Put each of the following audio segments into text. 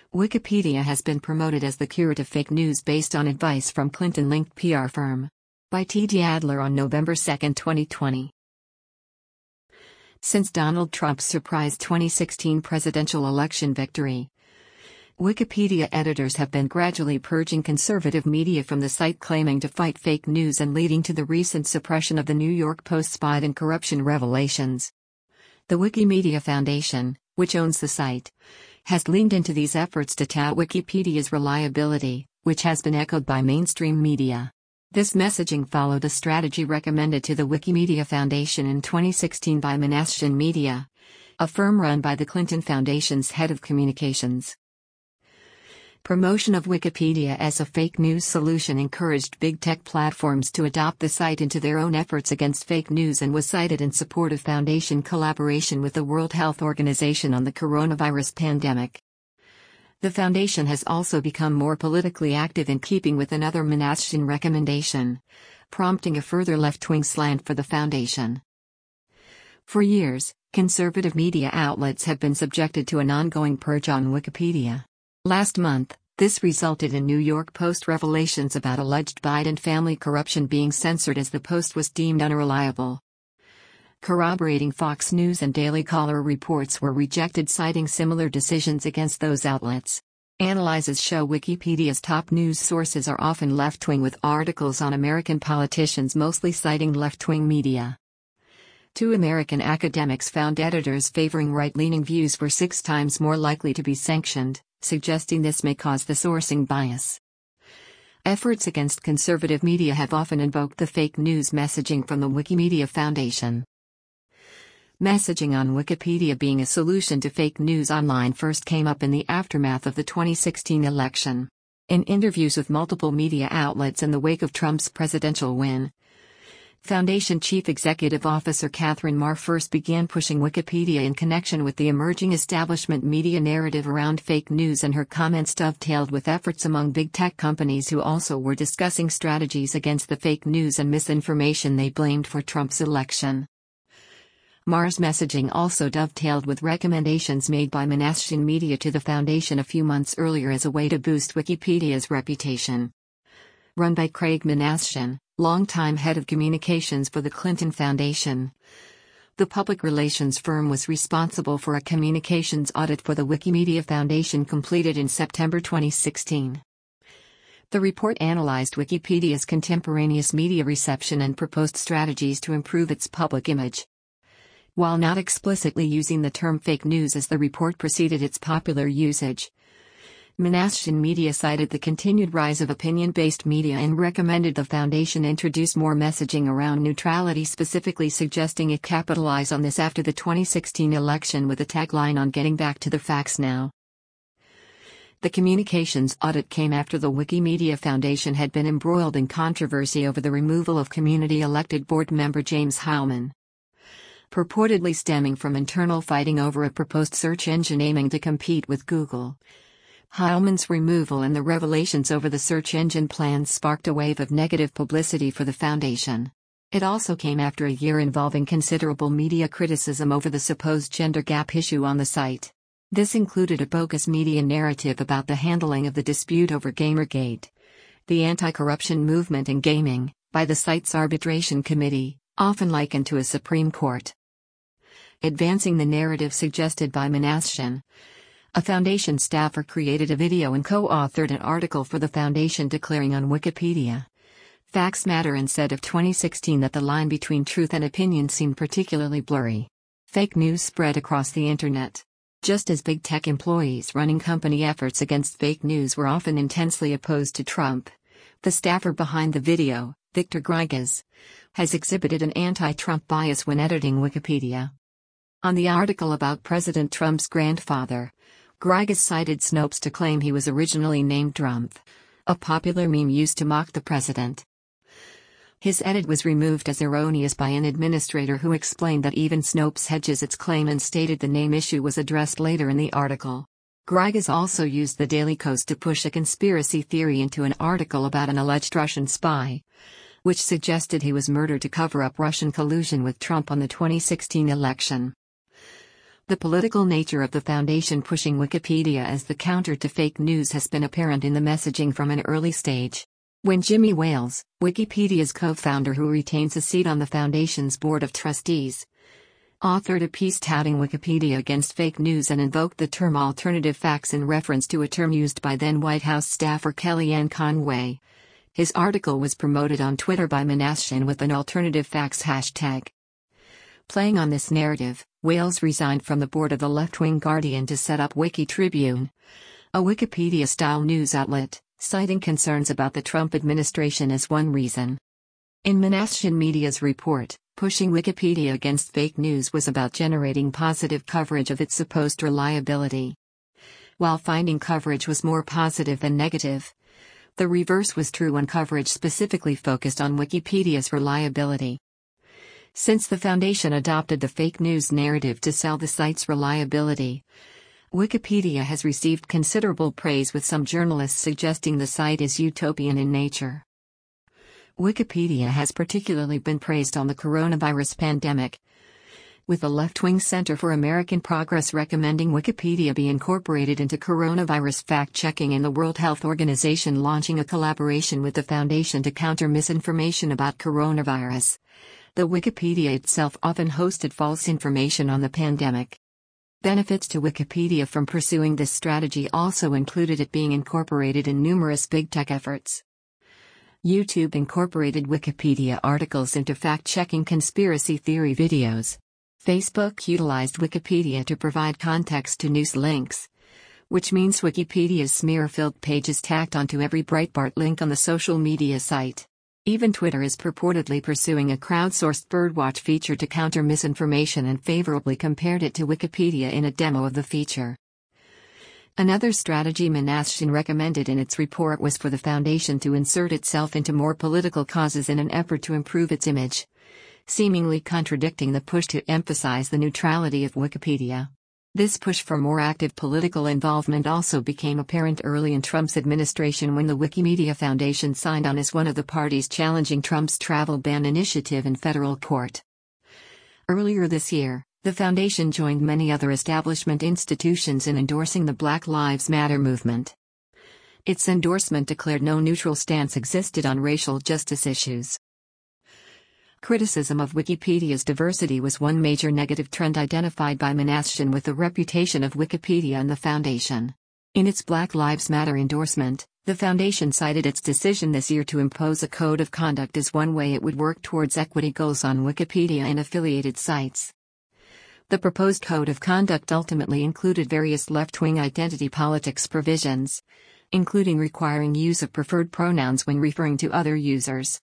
Wikipedia has been promoted as the cure to fake news based on advice from Clinton-linked PR firm. By T.J. Adler on November 2, 2020. Since Donald Trump's surprise 2016 presidential election victory, Wikipedia editors have been gradually purging conservative media from the site, claiming to fight fake news and leading to the recent suppression of the New York Post's Biden corruption revelations. The Wikimedia Foundation, which owns the site, has leaned into these efforts to tout Wikipedia's reliability, which has been echoed by mainstream media. This messaging followed a strategy recommended to the Wikimedia Foundation in 2016 by Menascian Media, a firm run by the Clinton Foundation's head of communications. Promotion of Wikipedia as a fake news solution encouraged big tech platforms to adopt the site into their own efforts against fake news and was cited in support of Foundation collaboration with the World Health Organization on the coronavirus pandemic. The Foundation has also become more politically active in keeping with another Menascian recommendation, prompting a further left-wing slant for the Foundation. For years, conservative media outlets have been subjected to an ongoing purge on Wikipedia. Last month, this resulted in New York Post revelations about alleged Biden family corruption being censored as the Post was deemed unreliable. Corroborating Fox News and Daily Caller reports were rejected, citing similar decisions against those outlets. Analyses show Wikipedia's top news sources are often left-wing, with articles on American politicians mostly citing left-wing media. Two American academics found editors favoring right-leaning views were 6 times more likely to be sanctioned, suggesting this may cause the sourcing bias. Efforts against conservative media have often invoked the fake news messaging from the Wikimedia Foundation. Messaging on Wikipedia being a solution to fake news online first came up in the aftermath of the 2016 election. In interviews with multiple media outlets in the wake of Trump's presidential win, Foundation Chief Executive Officer Catherine Maher first began pushing Wikipedia in connection with the emerging establishment media narrative around fake news, and her comments dovetailed with efforts among big tech companies who also were discussing strategies against the fake news and misinformation they blamed for Trump's election. Maher's messaging also dovetailed with recommendations made by Menascian Media to the Foundation a few months earlier as a way to boost Wikipedia's reputation. Run by Craig Menascian, longtime head of communications for the Clinton Foundation, the public relations firm was responsible for a communications audit for the Wikimedia Foundation completed in September 2016. The report analyzed Wikipedia's contemporaneous media reception and proposed strategies to improve its public image. While not explicitly using the term fake news as the report preceded its popular usage, Menascian Media cited the continued rise of opinion-based media and recommended the Foundation introduce more messaging around neutrality, specifically suggesting it capitalize on this after the 2016 election with a tagline on "Getting Back to the Facts Now." The communications audit came after the Wikimedia Foundation had been embroiled in controversy over the removal of community-elected board member James Heilman, purportedly stemming from internal fighting over a proposed search engine aiming to compete with Google. Heilman's removal and the revelations over the search engine plans sparked a wave of negative publicity for the Foundation. It also came after a year involving considerable media criticism over the supposed gender gap issue on the site. This included a bogus media narrative about the handling of the dispute over Gamergate, the anti-corruption movement in gaming, by the site's arbitration committee, often likened to a Supreme Court. Advancing the narrative suggested by Menascian, a Foundation staffer created a video and co-authored an article for the Foundation declaring on Wikipedia Facts Matter and said of 2016 that the line between truth and opinion seemed particularly blurry. Fake news spread across the internet. Just as big tech employees running company efforts against fake news were often intensely opposed to Trump, the staffer behind the video, Victor Grigas, has exhibited an anti-Trump bias when editing Wikipedia. On the article about President Trump's grandfather, Grigas cited Snopes to claim he was originally named Drumpf, a popular meme used to mock the president. His edit was removed as erroneous by an administrator who explained that even Snopes hedges its claim and stated the name issue was addressed later in the article. Grigas also used the Daily Kos to push a conspiracy theory into an article about an alleged Russian spy, which suggested he was murdered to cover up Russian collusion with Trump on the 2016 election. The political nature of the foundation pushing Wikipedia as the counter to fake news has been apparent in the messaging from an early stage. When Jimmy Wales, Wikipedia's co-founder who retains a seat on the foundation's board of trustees, authored a piece touting Wikipedia against fake news and invoked the term alternative facts in reference to a term used by then White House staffer Kellyanne Conway, his article was promoted on Twitter by Menashian with an alternative facts hashtag. Playing on this narrative, Wales resigned from the board of the left-wing Guardian to set up WikiTribune, a Wikipedia-style news outlet, citing concerns about the Trump administration as one reason. In Menashian Media's report, pushing Wikipedia against fake news was about generating positive coverage of its supposed reliability. While finding coverage was more positive than negative, the reverse was true when coverage specifically focused on Wikipedia's reliability. Since the foundation adopted the fake news narrative to sell the site's reliability, Wikipedia has received considerable praise, with some journalists suggesting the site is utopian in nature. Wikipedia has particularly been praised on the coronavirus pandemic, with the left-wing Center for American Progress recommending Wikipedia be incorporated into coronavirus fact-checking and the World Health Organization launching a collaboration with the foundation to counter misinformation about coronavirus. The Wikipedia itself often hosted false information on the pandemic. Benefits to Wikipedia from pursuing this strategy also included it being incorporated in numerous big tech efforts. YouTube incorporated Wikipedia articles into fact-checking conspiracy theory videos. Facebook utilized Wikipedia to provide context to news links, which means Wikipedia's smear-filled page is tacked onto every Breitbart link on the social media site. Even Twitter is purportedly pursuing a crowdsourced birdwatch feature to counter misinformation and favorably compared it to Wikipedia in a demo of the feature. Another strategy Menashian recommended in its report was for the foundation to insert itself into more political causes in an effort to improve its image, seemingly contradicting the push to emphasize the neutrality of Wikipedia. This push for more active political involvement also became apparent early in Trump's administration when the Wikimedia Foundation signed on as one of the parties challenging Trump's travel ban initiative in federal court. Earlier this year, the foundation joined many other establishment institutions in endorsing the Black Lives Matter movement. Its endorsement declared no neutral stance existed on racial justice issues. Criticism of Wikipedia's diversity was one major negative trend identified by Menashian with the reputation of Wikipedia and the foundation. In its Black Lives Matter endorsement, the foundation cited its decision this year to impose a code of conduct as one way it would work towards equity goals on Wikipedia and affiliated sites. The proposed code of conduct ultimately included various left-wing identity politics provisions, including requiring use of preferred pronouns when referring to other users.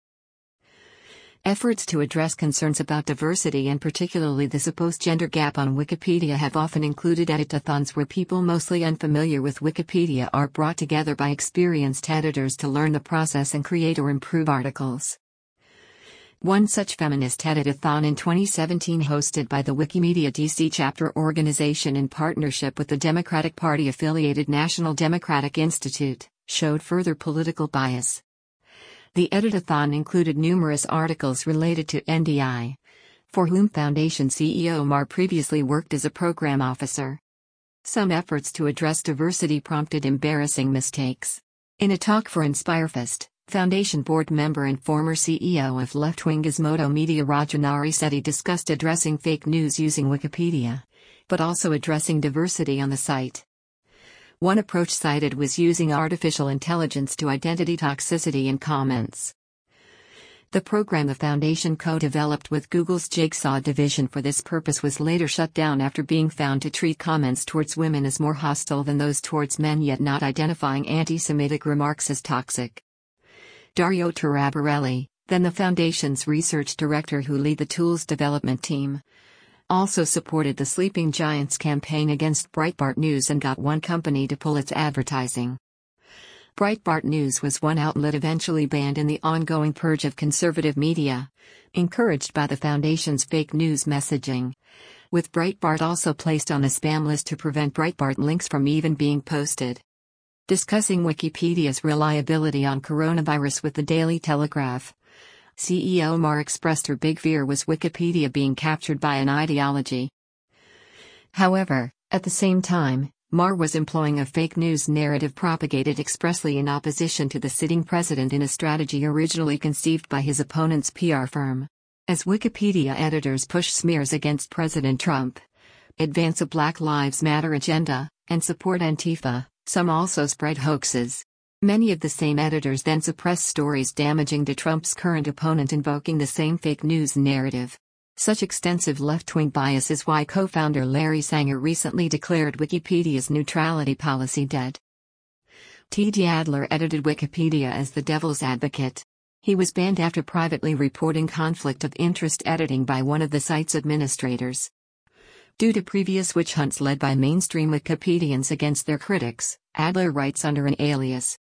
Efforts to address concerns about diversity and particularly the supposed gender gap on Wikipedia have often included editathons where people mostly unfamiliar with Wikipedia are brought together by experienced editors to learn the process and create or improve articles. One such feminist editathon in 2017, hosted by the Wikimedia DC chapter organization in partnership with the Democratic Party-affiliated National Democratic Institute, showed further political bias. The editathon included numerous articles related to NDI, for whom Foundation CEO Mar previously worked as a program officer. Some efforts to address diversity prompted embarrassing mistakes. In a talk for InspireFest, Foundation board member and former CEO of left-wing Gizmodo Media Rajanari said he discussed addressing fake news using Wikipedia, but also addressing diversity on the site. One approach cited was using artificial intelligence to identity toxicity in comments. The program the foundation co-developed with Google's Jigsaw division for this purpose was later shut down after being found to treat comments towards women as more hostile than those towards men, yet not identifying anti-Semitic remarks as toxic. Dario Taraborelli, then the foundation's research director who led the tool's development team, also supported the Sleeping Giants campaign against Breitbart News and got one company to pull its advertising. Breitbart News was one outlet eventually banned in the ongoing purge of conservative media, encouraged by the foundation's fake news messaging, with Breitbart also placed on a spam list to prevent Breitbart links from even being posted. Discussing Wikipedia's reliability on coronavirus with the Daily Telegraph, CEO Mar expressed her big fear was Wikipedia being captured by an ideology. However, at the same time, Marr was employing a fake news narrative propagated expressly in opposition to the sitting president in a strategy originally conceived by his opponent's PR firm. As Wikipedia editors push smears against President Trump, advance a Black Lives Matter agenda, and support Antifa, some also spread hoaxes. Many of the same editors then suppress stories damaging to Trump's current opponent, invoking the same fake news narrative. Such extensive left-wing bias is why co-founder Larry Sanger recently declared Wikipedia's neutrality policy dead. T.J. Adler edited Wikipedia as the devil's advocate. He was banned after privately reporting conflict of interest editing by one of the site's administrators. Due to previous witch hunts led by mainstream Wikipedians against their critics, Adler writes under an alias.